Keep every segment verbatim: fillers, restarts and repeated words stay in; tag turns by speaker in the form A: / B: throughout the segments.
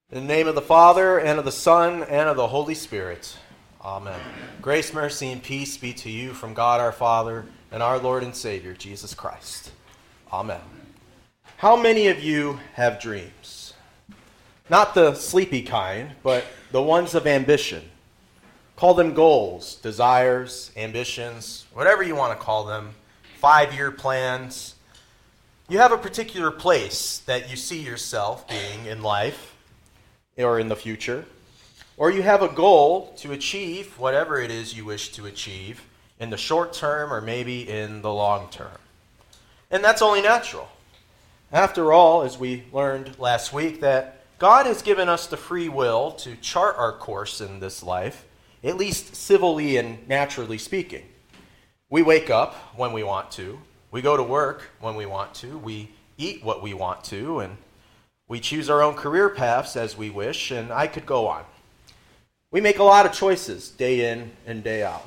A: In the name of the Father, and of the Son, and of the Holy Spirit. Amen. Grace, mercy, and peace be to you from God our Father and our Lord and Savior, Jesus Christ. Amen. How many of you have dreams? Not the sleepy kind, but the ones of ambition. Call them goals, desires, ambitions, whatever you want to call them, five-year plans. You have a particular place that you see yourself being in life, or in the future, or you have a goal to achieve whatever it is you wish to achieve in the short term or maybe in the long term. And that's only natural. After all, as we learned last week, that God has given us the free will to chart our course in this life, at least civilly and naturally speaking. We wake up when we want to, we go to work when we want to, we eat what we want to, and we choose our own career paths as we wish, and I could go on. We make a lot of choices day in and day out.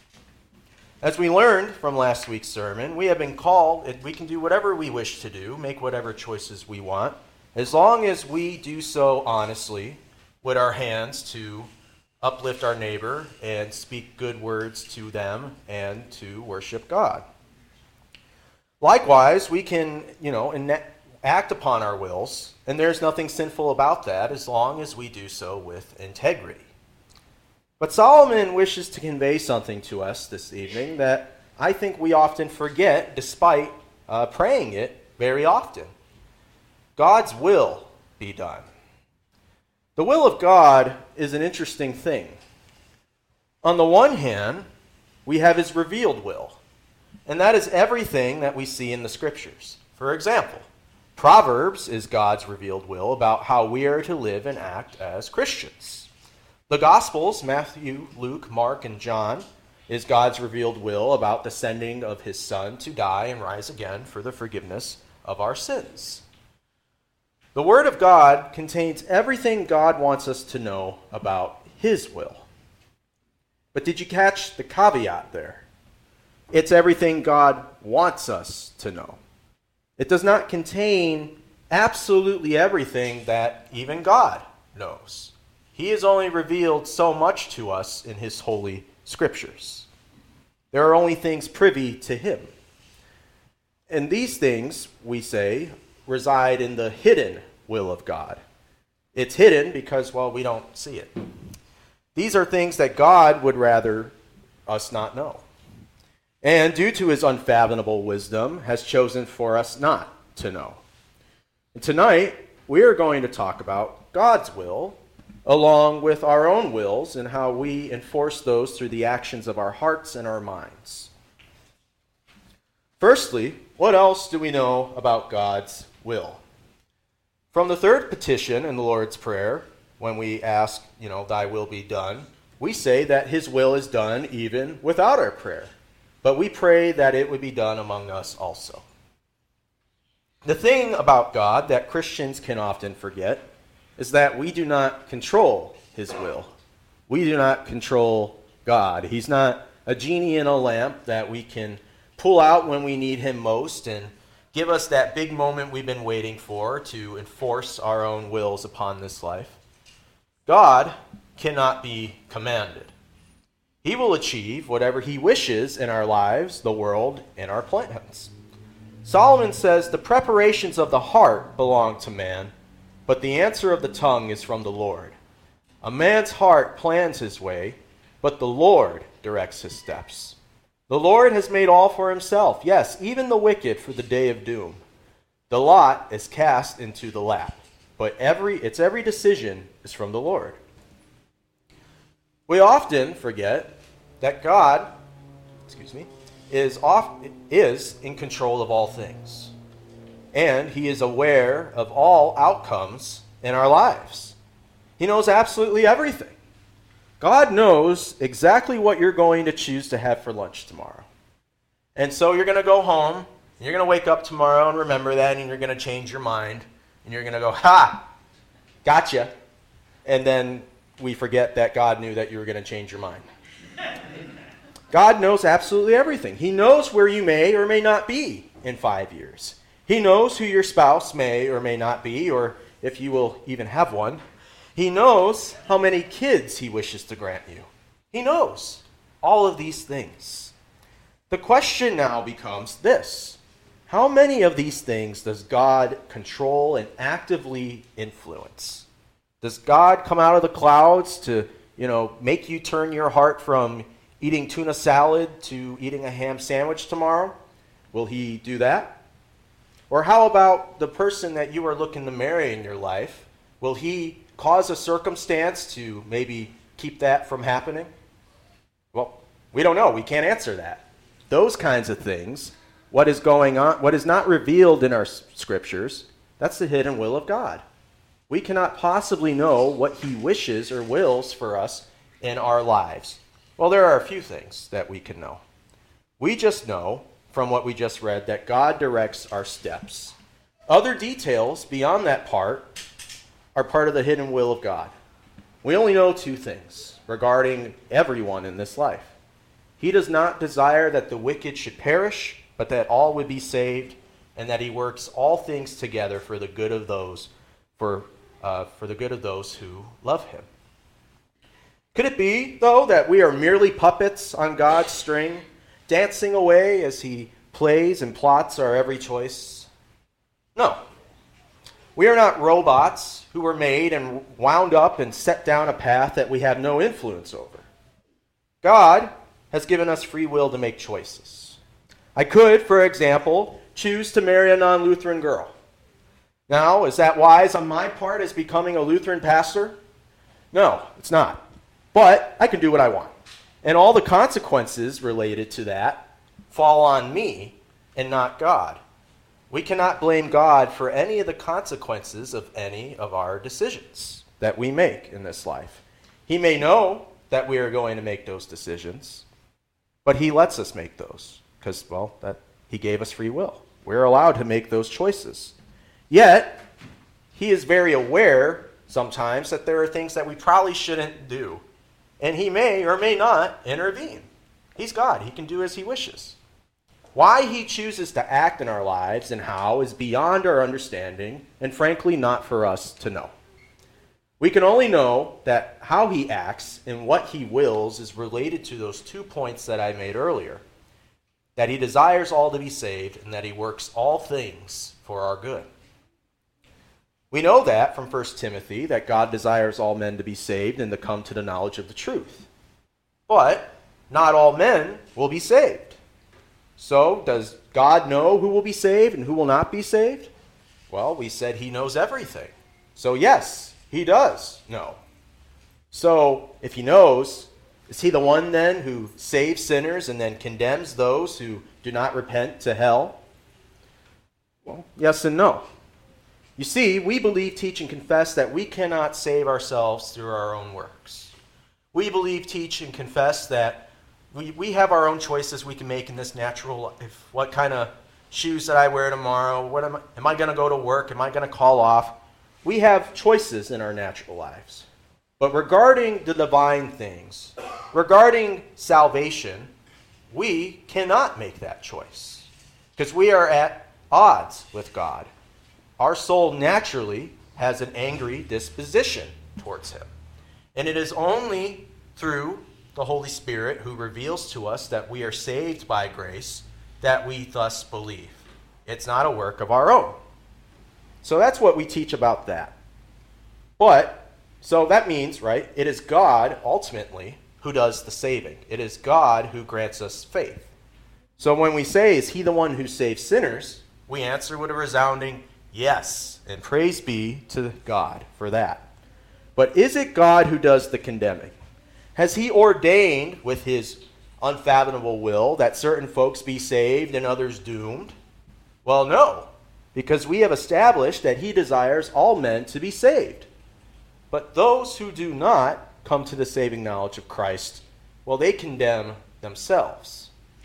A: As we learned from last week's sermon, we have been called, and we can do whatever we wish to do, make whatever choices we want, as long as we do so honestly with our hands to uplift our neighbor and speak good words to them and to worship God. Likewise, we can, you know, in act upon our wills, and there's nothing sinful about that as long as we do so with integrity. But Solomon wishes to convey something to us this evening that I think we often forget despite uh, praying it very often. God's will be done. The will of God is an interesting thing. On the one hand, we have his revealed will, and that is everything that we see in the scriptures. For example, Proverbs is God's revealed will about how we are to live and act as Christians. The Gospels, Matthew, Luke, Mark, and John, is God's revealed will about the sending of his Son to die and rise again for the forgiveness of our sins. The Word of God contains everything God wants us to know about his will. But did you catch the caveat there? It's everything God wants us to know. It does not contain absolutely everything that even God knows. He has only revealed so much to us in his holy scriptures. There are only things privy to him. And these things, we say, reside in the hidden will of God. It's hidden because, well, we don't see it. These are things that God would rather us not know. And due to his unfathomable wisdom, has chosen for us not to know. And tonight, we are going to talk about God's will, along with our own wills and how we enforce those through the actions of our hearts and our minds. Firstly, what else do we know about God's will? From the third petition in the Lord's Prayer, when we ask, you know, thy will be done, we say that his will is done even without our prayer. But we pray that it would be done among us also. The thing about God that Christians can often forget is that we do not control his will. We do not control God. He's not a genie in a lamp that we can pull out when we need him most and give us that big moment we've been waiting for to enforce our own wills upon this life. God cannot be commanded. He will achieve whatever he wishes in our lives, the world, and our plans. Solomon says the preparations of the heart belong to man, but the answer of the tongue is from the Lord. A man's heart plans his way, but the Lord directs his steps. The Lord has made all for himself, yes, even the wicked for the day of doom. The lot is cast into the lap, but every its every decision is from the Lord. We often forget that God, excuse me, is off, is in control of all things. And he is aware of all outcomes in our lives. He knows absolutely everything. God knows exactly what you're going to choose to have for lunch tomorrow. And so you're going to go home, and you're going to wake up tomorrow and remember that, and you're going to change your mind, and you're going to go, ha, gotcha. And then we forget that God knew that you were going to change your mind. God knows absolutely everything. He knows where you may or may not be in five years. He knows who your spouse may or may not be, or if you will even have one. He knows how many kids he wishes to grant you. He knows all of these things. The question now becomes this: how many of these things does God control and actively influence? Does God come out of the clouds to, you know, make you turn your heart from eating tuna salad to eating a ham sandwich tomorrow? Will he do that? Or how about the person that you are looking to marry in your life? Will he cause a circumstance to maybe keep that from happening? Well, we don't know. We can't answer that. Those kinds of things, what is going on, what is not revealed in our scriptures, that's the hidden will of God. We cannot possibly know what he wishes or wills for us in our lives. Well, there are a few things that we can know. We just know from what we just read that God directs our steps. Other details beyond that part are part of the hidden will of God. We only know two things regarding everyone in this life. He does not desire that the wicked should perish, but that all would be saved, and that he works all things together for the good of those, for uh, for the good of those who love him. Could it be, though, that we are merely puppets on God's string, dancing away as he plays and plots our every choice? No. We are not robots who were made and wound up and set down a path that we have no influence over. God has given us free will to make choices. I could, for example, choose to marry a non-Lutheran girl. Now, is that wise on my part as becoming a Lutheran pastor? No, it's not. But I can do what I want. And all the consequences related to that fall on me and not God. We cannot blame God for any of the consequences of any of our decisions that we make in this life. He may know that we are going to make those decisions, but he lets us make those because, well, that he gave us free will. We're allowed to make those choices. Yet, he is very aware sometimes that there are things that we probably shouldn't do, and he may or may not intervene. He's God. He can do as he wishes. Why he chooses to act in our lives and how is beyond our understanding, and frankly not for us to know. We can only know that how he acts and what he wills is related to those two points that I made earlier, that he desires all to be saved and that he works all things for our good. We know that from First Timothy, that God desires all men to be saved and to come to the knowledge of the truth. But not all men will be saved. So, does God know who will be saved and who will not be saved? Well, we said he knows everything. So yes, he does know. So, if he knows, is he the one then who saves sinners and then condemns those who do not repent to hell? Well, yes and no. You see, we believe, teach, and confess that we cannot save ourselves through our own works. We believe, teach, and confess that we, we have our own choices we can make in this natural life. What kind of shoes that I wear tomorrow? What am I, am I going to go to work? Am I going to call off? We have choices in our natural lives. But regarding the divine things, regarding salvation, we cannot make that choice because we are at odds with God. Our soul naturally has an angry disposition towards him. And it is only through the Holy Spirit who reveals to us that we are saved by grace that we thus believe. It's not a work of our own. So that's what we teach about that. But, so that means, right, it is God ultimately who does the saving. It is God who grants us faith. So when we say, is he the one who saves sinners? We answer with a resounding yes, and praise be to God for that. But is it God who does the condemning? Has he ordained with his unfathomable will that certain folks be saved and others doomed? Well, no, because we have established that he desires all men to be saved. But those who do not come to the saving knowledge of Christ, well, they condemn themselves.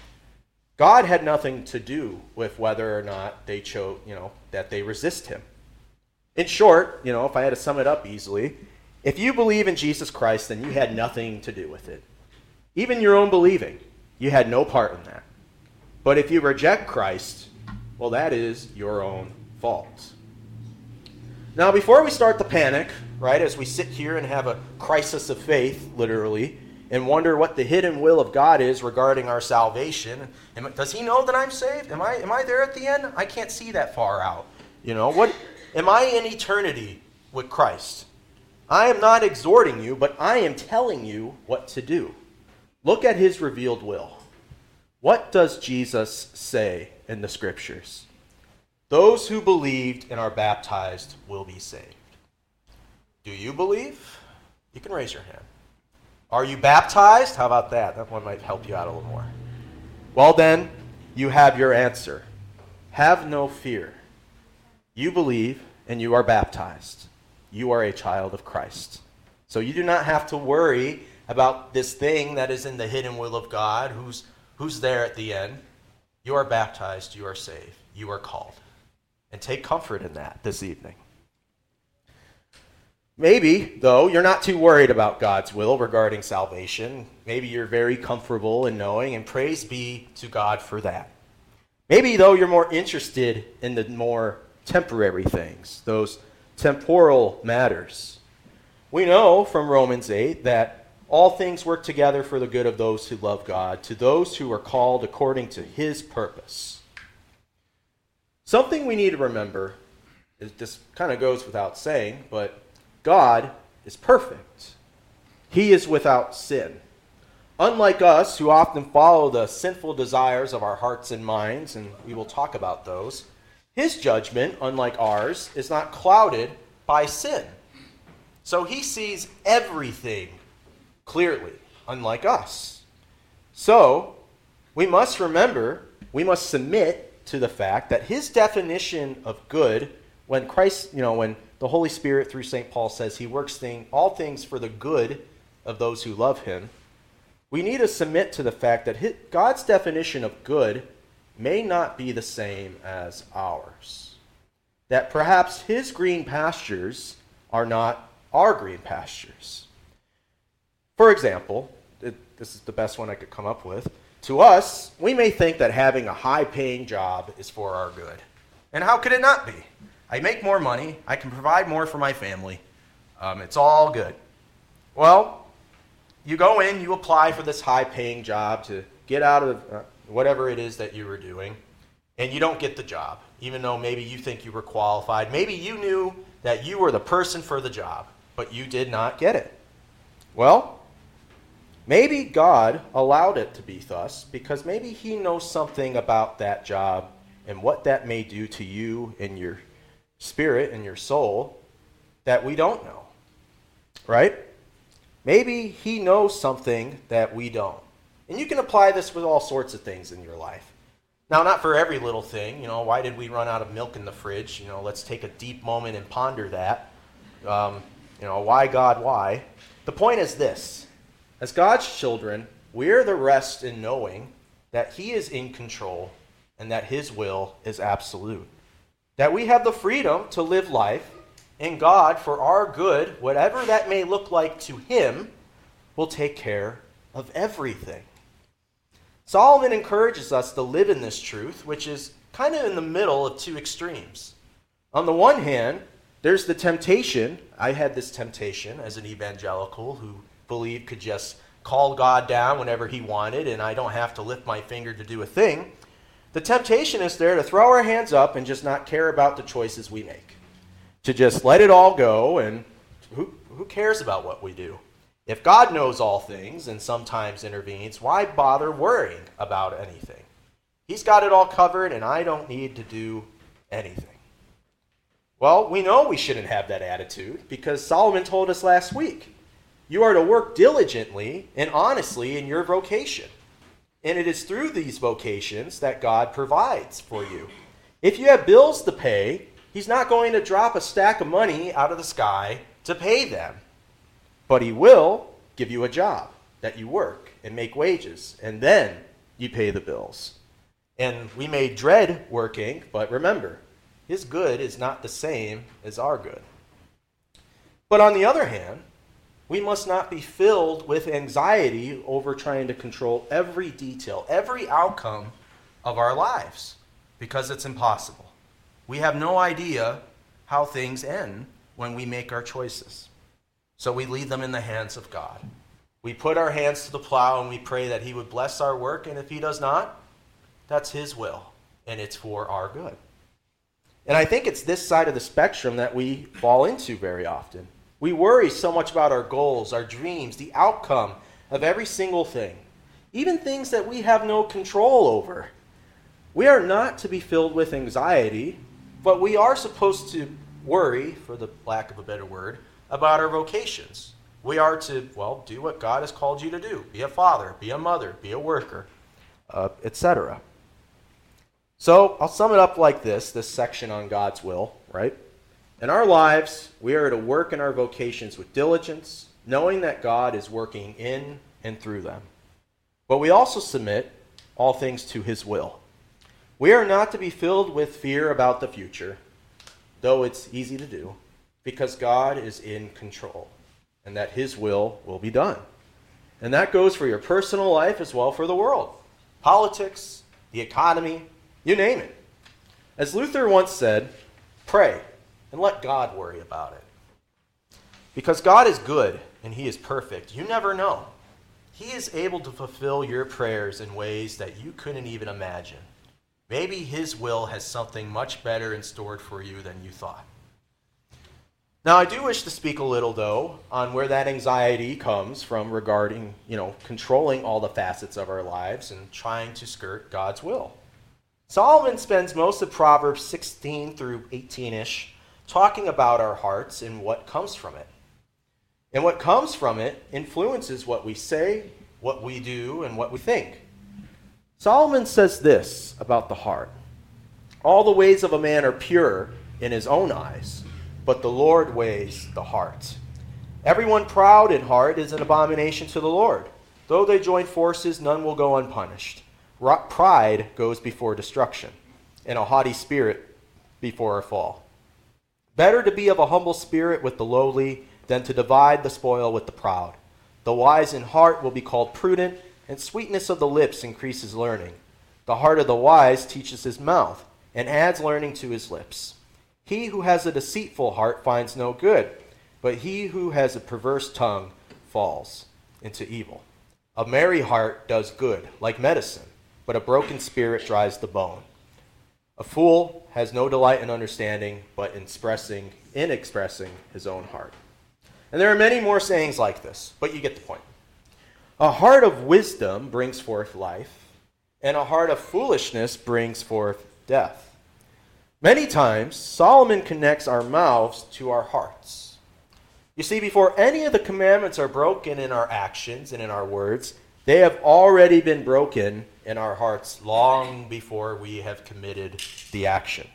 A: God had nothing to do with whether or not they chose, you know, that they resist him. In short, you know, if I had to sum it up easily, if you believe in Jesus Christ, then you had nothing to do with it. Even your own believing, you had no part in that. But if you reject Christ, well, that is your own fault. Now, before we start the panic, right, as we sit here and have a crisis of faith, literally, and wonder what the hidden will of God is regarding our salvation, am, does he know that I'm saved? Am I, am I there at the end? I can't see that far out. You know, what? Am I in eternity with Christ? I am not exhorting you, but I am telling you what to do. Look at his revealed will. What does Jesus say in the scriptures? Those who believed and are baptized will be saved. Do you believe? You can raise your hand. Are you baptized? How about that? That one might help you out a little more. Well then, you have your answer. Have no fear. You believe and you are baptized. You are a child of Christ. So you do not have to worry about this thing that is in the hidden will of God, who's, who's there at the end. You are baptized, you are saved, you are called. And take comfort in that this evening. Maybe, though, you're not too worried about God's will regarding salvation. Maybe you're very comfortable in knowing, and praise be to God for that. Maybe, though, you're more interested in the more temporary things, those temporal matters. We know from Romans eight that all things work together for the good of those who love God, to those who are called according to his purpose. Something we need to remember, is this kind of goes without saying, but God is perfect. He is without sin. Unlike us, who often follow the sinful desires of our hearts and minds, and we will talk about those, his judgment, unlike ours, is not clouded by sin. So he sees everything clearly, unlike us. So we must remember, we must submit to the fact that his definition of good, when Christ, you know, when the Holy Spirit through Saint Paul says he works thing, all things for the good of those who love him, we need to submit to the fact that his, God's definition of good may not be the same as ours. That perhaps his green pastures are not our green pastures. For example, it, this is the best one I could come up with. To us, we may think that having a high-paying job is for our good. And how could it not be? I make more money. I can provide more for my family. Um, it's all good. Well, you go in, you apply for this high-paying job to get out of uh, whatever it is that you were doing, and you don't get the job, even though maybe you think you were qualified. Maybe you knew that you were the person for the job, but you did not get it. Well, maybe God allowed it to be thus because maybe he knows something about that job and what that may do to you and your spirit and your soul that we don't know, right? Maybe he knows something that we don't. And you can apply this with all sorts of things in your life. Now, not for every little thing. You know, why did we run out of milk in the fridge? You know, let's take a deep moment and ponder that. Um, you know, why, God, why? The point is this. As God's children, we're the rest in knowing that he is in control and that his will is absolute. That we have the freedom to live life, and God, for our good, whatever that may look like to him, will take care of everything. Solomon encourages us to live in this truth, which is kind of in the middle of two extremes. On the one hand, there's the temptation. I had this temptation as an evangelical who believed could just call God down whenever he wanted, and I don't have to lift my finger to do a thing. The temptation is there to throw our hands up and just not care about the choices we make. To just let it all go, and who, who cares about what we do? If God knows all things and sometimes intervenes, why bother worrying about anything? He's got it all covered, and I don't need to do anything. Well, we know we shouldn't have that attitude because Solomon told us last week, you are to work diligently and honestly in your vocation. And it is through these vocations that God provides for you. If you have bills to pay, he's not going to drop a stack of money out of the sky to pay them. But he will give you a job that you work and make wages, and then you pay the bills. And we may dread working, but remember, his good is not the same as our good. But on the other hand, we must not be filled with anxiety over trying to control every detail, every outcome of our lives, because it's impossible. We have no idea how things end when we make our choices. So we leave them in the hands of God. We put our hands to the plow and we pray that he would bless our work, and if he does not, that's his will, and it's for our good. And I think it's this side of the spectrum that we fall into very often. We worry so much about our goals, our dreams, the outcome of every single thing, even things that we have no control over. We are not to be filled with anxiety, but we are supposed to worry, for the lack of a better word, about our vocations. We are to, well, do what God has called you to do. Be a father, be a mother, be a worker, uh, et cetera. So I'll sum it up like this, this section on God's will, right? In our lives, we are to work in our vocations with diligence, knowing that God is working in and through them. But we also submit all things to his will. We are not to be filled with fear about the future, though it's easy to do, because God is in control, and that his will will be done. And that goes for your personal life as well for the world. Politics, the economy, you name it. As Luther once said, pray and let God worry about it. Because God is good and he is perfect. You never know. He is able to fulfill your prayers in ways that you couldn't even imagine. Maybe his will has something much better in store for you than you thought. Now, I do wish to speak a little, though, on where that anxiety comes from regarding, you know, controlling all the facets of our lives and trying to skirt God's will. Solomon spends most of Proverbs sixteen through eighteen-ish talking about our hearts and what comes from it. And what comes from it influences what we say, what we do, and what we think. Solomon says this about the heart. All the ways of a man are pure in his own eyes, but the Lord weighs the heart. Everyone proud in heart is an abomination to the Lord. Though they join forces, none will go unpunished. Pride goes before destruction, and a haughty spirit before a fall. Better to be of a humble spirit with the lowly than to divide the spoil with the proud. The wise in heart will be called prudent, and sweetness of the lips increases learning. The heart of the wise teaches his mouth, and adds learning to his lips. He who has a deceitful heart finds no good, but he who has a perverse tongue falls into evil. A merry heart does good, like medicine, but a broken spirit dries the bone. A fool has no delight in understanding, but in expressing, in expressing his own heart. And there are many more sayings like this, but you get the point. A heart of wisdom brings forth life, and a heart of foolishness brings forth death. Many times, Solomon connects our mouths to our hearts. You see, before any of the commandments are broken in our actions and in our words, they have already been broken in our hearts long before we have committed the action.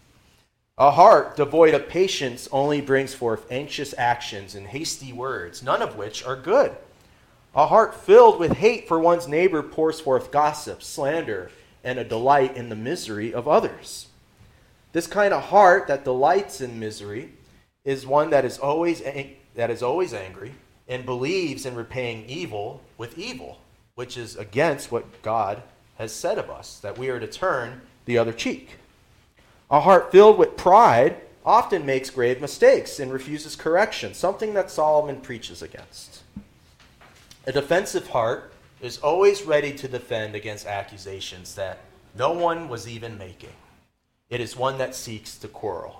A: A heart devoid of patience only brings forth anxious actions and hasty words, none of which are good. A heart filled with hate for one's neighbor pours forth gossip, slander, and a delight in the misery of others. This kind of heart that delights in misery is one that is always ang- that is always angry and believes in repaying evil with evil, which is against what God has said of us, that we are to turn the other cheek. A heart filled with pride often makes grave mistakes and refuses correction, something that Solomon preaches against. A defensive heart is always ready to defend against accusations that no one was even making. It is one that seeks to quarrel.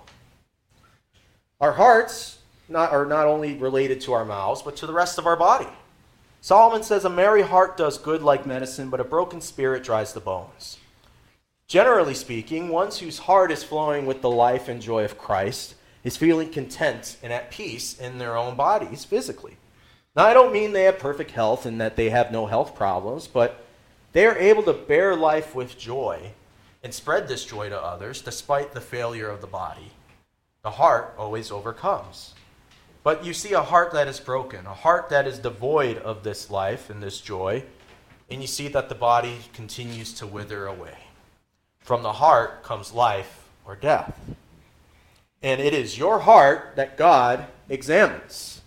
A: Our hearts not, are not only related to our mouths, but to the rest of our body. Solomon says, a merry heart does good like medicine, but a broken spirit dries the bones. Generally speaking, one whose heart is flowing with the life and joy of Christ is feeling content and at peace in their own bodies physically. Now, I don't mean they have perfect health and that they have no health problems, but they are able to bear life with joy and spread this joy to others despite the failure of the body. The heart always overcomes. But you see a heart that is broken, a heart that is devoid of this life and this joy, and you see that the body continues to wither away. From the heart comes life or death. And it is your heart that God examines.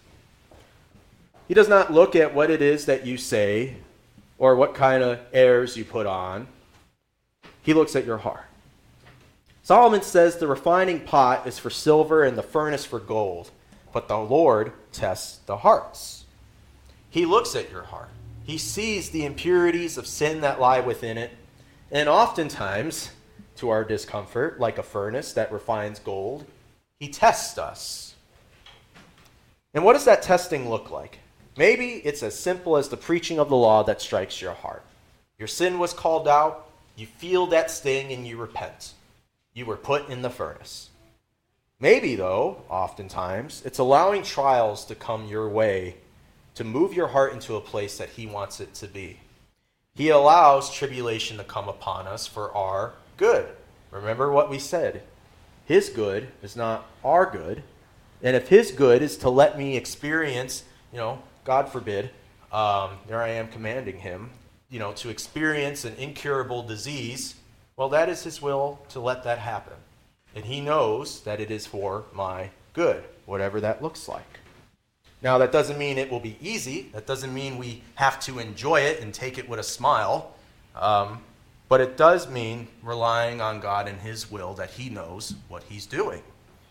A: He does not look at what it is that you say or what kind of airs you put on. He looks at your heart. Solomon says the refining pot is for silver and the furnace for gold, but the Lord tests the hearts. He looks at your heart. He sees the impurities of sin that lie within it, and oftentimes, to our discomfort, like a furnace that refines gold, he tests us. And what does that testing look like? Maybe it's as simple as the preaching of the law that strikes your heart. Your sin was called out, you feel that sting, and you repent. You were put in the furnace. Maybe, though, oftentimes, it's allowing trials to come your way to move your heart into a place that he wants it to be. He allows tribulation to come upon us for our good. Remember what we said. His good is not our good. And if his good is to let me experience, you know, God forbid, um, there I am commanding him, you know, to experience an incurable disease, well, that is his will to let that happen. And he knows that it is for my good, whatever that looks like. Now, that doesn't mean it will be easy. That doesn't mean we have to enjoy it and take it with a smile. Um, but it does mean relying on God and his will, that he knows what he's doing.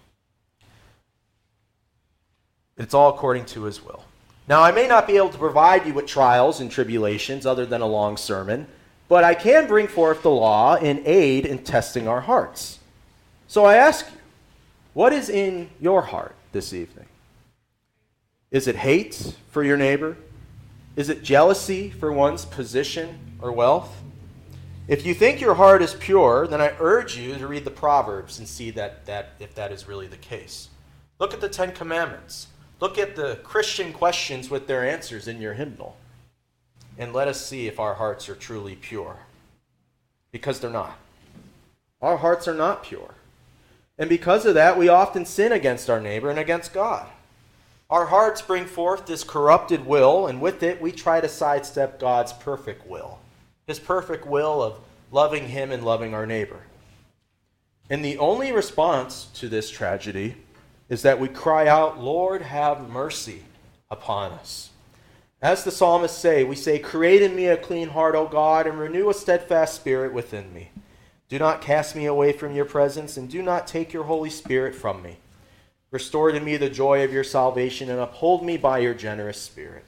A: It's all according to his will. Now, I may not be able to provide you with trials and tribulations other than a long sermon, but I can bring forth the law and aid in testing our hearts. So I ask you, what is in your heart this evening? Is it hate for your neighbor? Is it jealousy for one's position or wealth? If you think your heart is pure, then I urge you to read the Proverbs and see that, that if that is really the case. Look at the Ten Commandments. Look at the Christian questions with their answers in your hymnal. And let us see if our hearts are truly pure. Because they're not. Our hearts are not pure. And because of that, we often sin against our neighbor and against God. Our hearts bring forth this corrupted will, and with it we try to sidestep God's perfect will. His perfect will of loving him and loving our neighbor. And the only response to this tragedy is that we cry out, Lord, have mercy upon us. As the psalmists say, we say, create in me a clean heart, O God, and renew a steadfast spirit within me. Do not cast me away from your presence, and do not take your Holy Spirit from me. Restore to me the joy of your salvation, and uphold me by your generous spirit.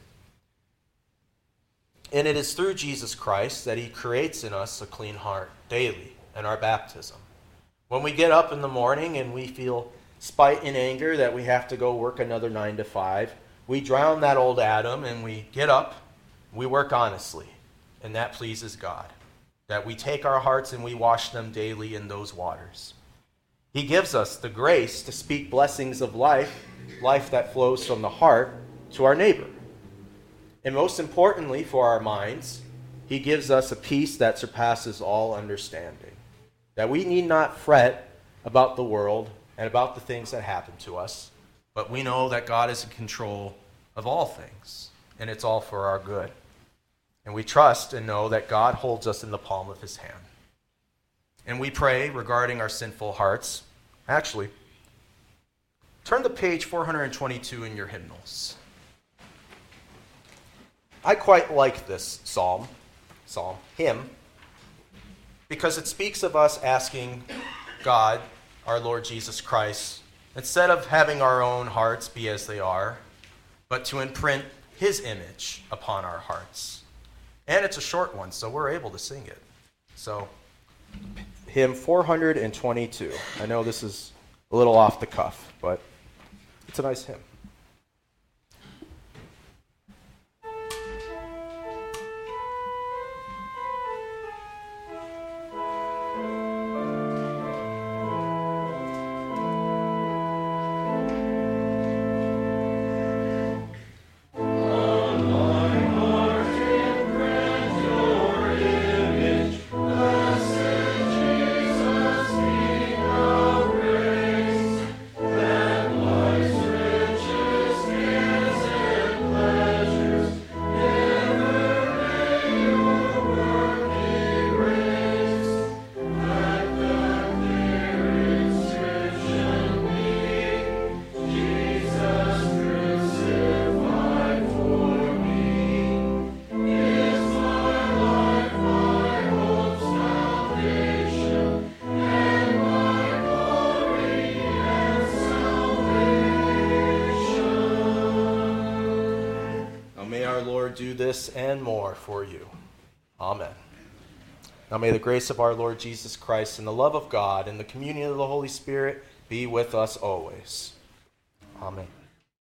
A: And it is through Jesus Christ that he creates in us a clean heart daily in our baptism. When we get up in the morning and we feel spite and anger that we have to go work another nine to five, we drown that old Adam and we get up, we work honestly, and that pleases God. That we take our hearts and we wash them daily in those waters. He gives us the grace to speak blessings of life, life that flows from the heart, to our neighbor. And most importantly for our minds, he gives us a peace that surpasses all understanding. That we need not fret about the world and about the things that happen to us, but we know that God is in control of all things, and it's all for our good. And we trust and know that God holds us in the palm of his hand. And we pray regarding our sinful hearts. Actually, turn to page four hundred twenty-two in your hymnals. I quite like this psalm, psalm, hymn, because it speaks of us asking God, our Lord Jesus Christ, instead of having our own hearts be as they are, but to imprint his image upon our hearts. And it's a short one, so we're able to sing it. So, hymn four hundred twenty-two. I know this is a little off the cuff, but it's a nice hymn.
B: Rich
A: our Lord do this and more for you. Amen. Now may the grace of our Lord Jesus Christ and the love of God and the communion of the Holy Spirit be with us always. Amen.